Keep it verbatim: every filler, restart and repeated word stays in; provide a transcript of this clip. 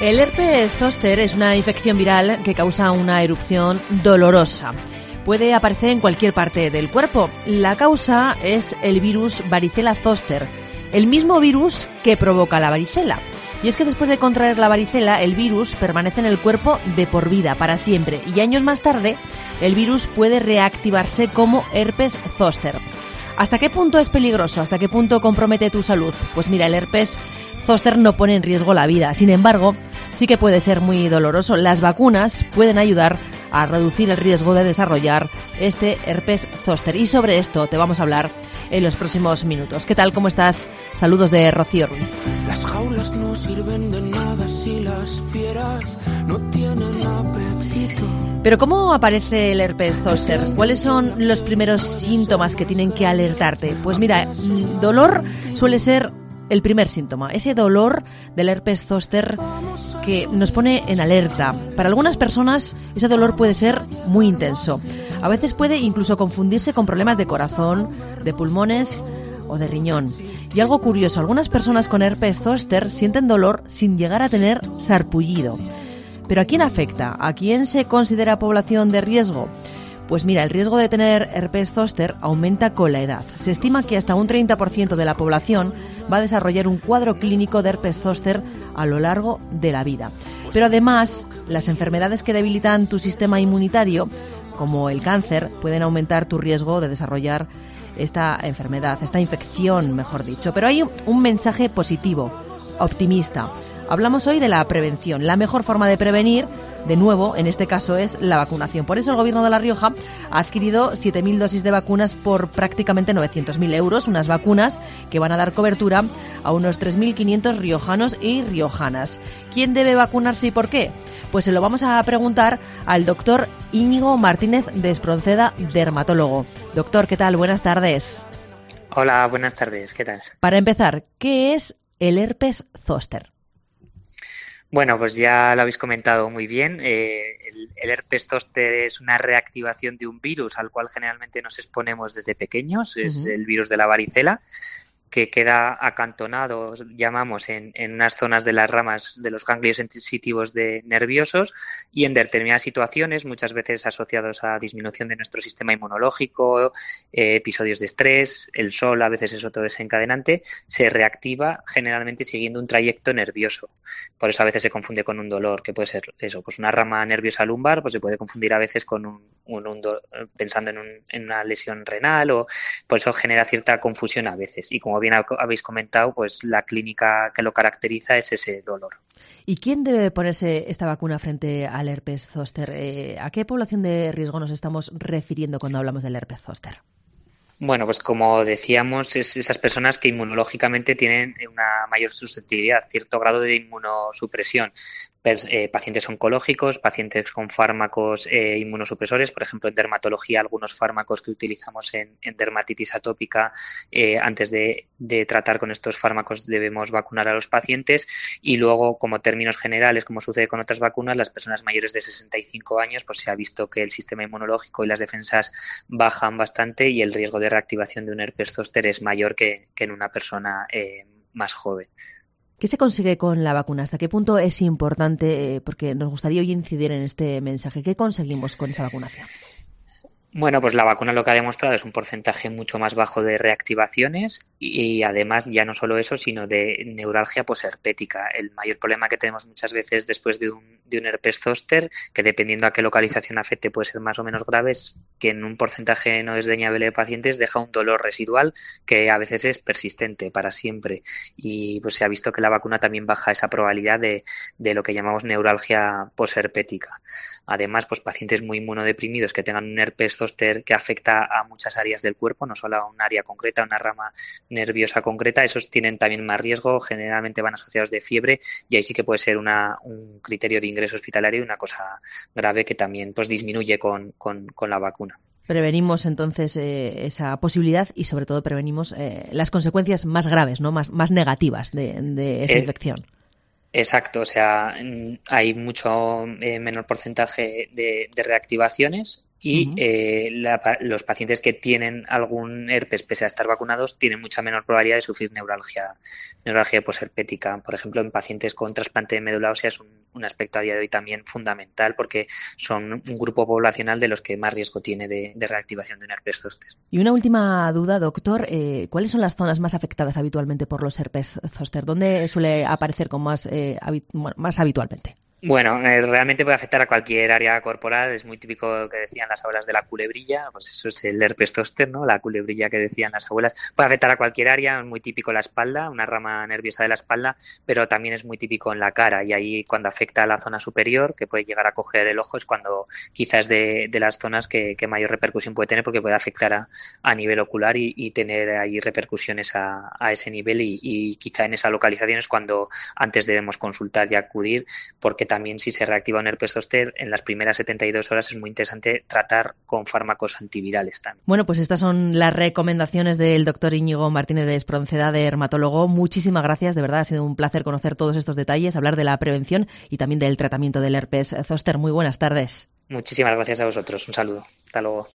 El herpes zóster es una infección viral que causa una erupción dolorosa. Puede aparecer en cualquier parte del cuerpo. La causa es el virus varicela zoster, el mismo virus que provoca la varicela. Y es que después de contraer la varicela, el virus permanece en el cuerpo de por vida, para siempre. Y años más tarde, el virus puede reactivarse como herpes zóster. ¿Hasta qué punto es peligroso? ¿Hasta qué punto compromete tu salud? Pues mira, el herpes zóster no pone en riesgo la vida. Sin embargo, sí que puede ser muy doloroso. Las vacunas pueden ayudar a reducir el riesgo de desarrollar este herpes zóster. Y sobre esto te vamos a hablar en los próximos minutos. ¿Qué tal? ¿Cómo estás? Saludos de Rocío Ruiz. Las jaulas no sirven de nada si las fieras no tienen apetito. Pero ¿cómo aparece el herpes zóster? ¿Cuáles son los primeros síntomas que tienen que alertarte? Pues mira, dolor suele ser el primer síntoma, ese dolor del herpes zóster que nos pone en alerta. Para algunas personas ese dolor puede ser muy intenso. A veces puede incluso confundirse con problemas de corazón, de pulmones o de riñón. Y algo curioso, algunas personas con herpes zóster sienten dolor sin llegar a tener sarpullido. ¿Pero a quién afecta? ¿A quién se considera población de riesgo? Pues mira, el riesgo de tener herpes zóster aumenta con la edad. Se estima que hasta un treinta por ciento de la población va a desarrollar un cuadro clínico de herpes zóster a lo largo de la vida. Pero además, las enfermedades que debilitan tu sistema inmunitario, como el cáncer, pueden aumentar tu riesgo de desarrollar esta enfermedad, esta infección, mejor dicho. Pero hay un mensaje positivo, optimista. Hablamos hoy de la prevención. La mejor forma de prevenir, de nuevo, en este caso es la vacunación. Por eso el Gobierno de La Rioja ha adquirido siete mil dosis de vacunas por prácticamente novecientos mil euros, unas vacunas que van a dar cobertura a unos tres mil quinientos riojanos y riojanas. ¿Quién debe vacunarse y por qué? Pues se lo vamos a preguntar al doctor Íñigo Martínez de Espronceda, dermatólogo. Doctor, ¿qué tal? Buenas tardes. Hola, buenas tardes. ¿Qué tal? Para empezar, ¿qué es el herpes zóster? Bueno, pues ya lo habéis comentado muy bien. Eh, el, el herpes zóster es una reactivación de un virus al cual generalmente nos exponemos desde pequeños. Es uh-huh. el virus de la varicela, que queda acantonado, llamamos, en, en unas zonas de las ramas de los ganglios sensitivos de nerviosos y en determinadas situaciones, muchas veces asociados a disminución de nuestro sistema inmunológico, eh, episodios de estrés, el sol a veces es otro desencadenante, se reactiva generalmente siguiendo un trayecto nervioso. Por eso a veces se confunde con un dolor, que puede ser eso, pues una rama nerviosa lumbar, pues se puede confundir a veces con un, un, un do, pensando en, un, en una lesión renal, o por eso genera cierta confusión a veces. Y como bien habéis comentado, pues la clínica que lo caracteriza es ese dolor. ¿Y quién debe ponerse esta vacuna frente al herpes zóster? Eh, ¿A qué población de riesgo nos estamos refiriendo cuando hablamos del herpes zóster? Bueno, pues como decíamos, es esas personas que inmunológicamente tienen una mayor susceptibilidad, cierto grado de inmunosupresión. Eh, pacientes oncológicos, pacientes con fármacos eh, inmunosupresores, por ejemplo, en dermatología, algunos fármacos que utilizamos en, en dermatitis atópica, eh, antes de, de tratar con estos fármacos debemos vacunar a los pacientes y luego, como términos generales, como sucede con otras vacunas, las personas mayores de sesenta y cinco años, pues se ha visto que el sistema inmunológico y las defensas bajan bastante y el riesgo de reactivación de un herpes zóster es mayor que, que en una persona eh, más joven. ¿Qué se consigue con la vacuna? ¿Hasta qué punto es importante? Porque nos gustaría hoy incidir en este mensaje. ¿Qué conseguimos con esa vacunación? Bueno, pues la vacuna lo que ha demostrado es un porcentaje mucho más bajo de reactivaciones y, y además ya no solo eso, sino de neuralgia posherpética. El mayor problema que tenemos muchas veces después de un, de un herpes zóster, que dependiendo a qué localización afecte puede ser más o menos grave, es que en un porcentaje no desdeñable de pacientes deja un dolor residual que a veces es persistente para siempre. Y pues se ha visto que la vacuna también baja esa probabilidad de, de lo que llamamos neuralgia posherpética. Además, pues pacientes muy inmunodeprimidos que tengan un herpes zóster que afecta a muchas áreas del cuerpo, no solo a un área concreta, una rama nerviosa concreta, esos tienen también más riesgo, generalmente van asociados de fiebre y ahí sí que puede ser una, un criterio de ingreso hospitalario y una cosa grave que también pues disminuye con, con, con la vacuna. Prevenimos entonces eh, esa posibilidad y sobre todo prevenimos eh, las consecuencias más graves, ¿no? Más, más negativas de, de esa eh, infección. Exacto, o sea, hay mucho eh, menor porcentaje de, de reactivaciones y Uh-huh. eh, la, los pacientes que tienen algún herpes pese a estar vacunados tienen mucha menor probabilidad de sufrir neuralgia, neuralgia posherpética. Por ejemplo, en pacientes con trasplante de médula ósea es un, un aspecto a día de hoy también fundamental porque son un grupo poblacional de los que más riesgo tiene de, de reactivación de un herpes zóster. Y una última duda, doctor, eh, ¿cuáles son las zonas más afectadas habitualmente por los herpes zóster? ¿Dónde suele aparecer con más, eh, habi- bueno, más habitualmente? Bueno, eh, realmente puede afectar a cualquier área corporal. Es muy típico que decían las abuelas de la culebrilla, pues eso es el herpes zóster, ¿no? La culebrilla que decían las abuelas. Puede afectar a cualquier área, es muy típico la espalda, una rama nerviosa de la espalda, pero también es muy típico en la cara. Y ahí cuando afecta a la zona superior, que puede llegar a coger el ojo, es cuando quizás de, de las zonas que, que mayor repercusión puede tener, porque puede afectar a, a nivel ocular y, y tener ahí repercusiones a, a ese nivel. Y, y quizá en esa localización es cuando antes debemos consultar y acudir, porque también si se reactiva un herpes zóster en las primeras setenta y dos horas es muy interesante tratar con fármacos antivirales también. Bueno, pues estas son las recomendaciones del doctor Íñigo Martínez de Espronceda, dermatólogo. Muchísimas gracias, de verdad ha sido un placer conocer todos estos detalles, hablar de la prevención y también del tratamiento del herpes zóster. Muy buenas tardes. Muchísimas gracias a vosotros, un saludo, hasta luego.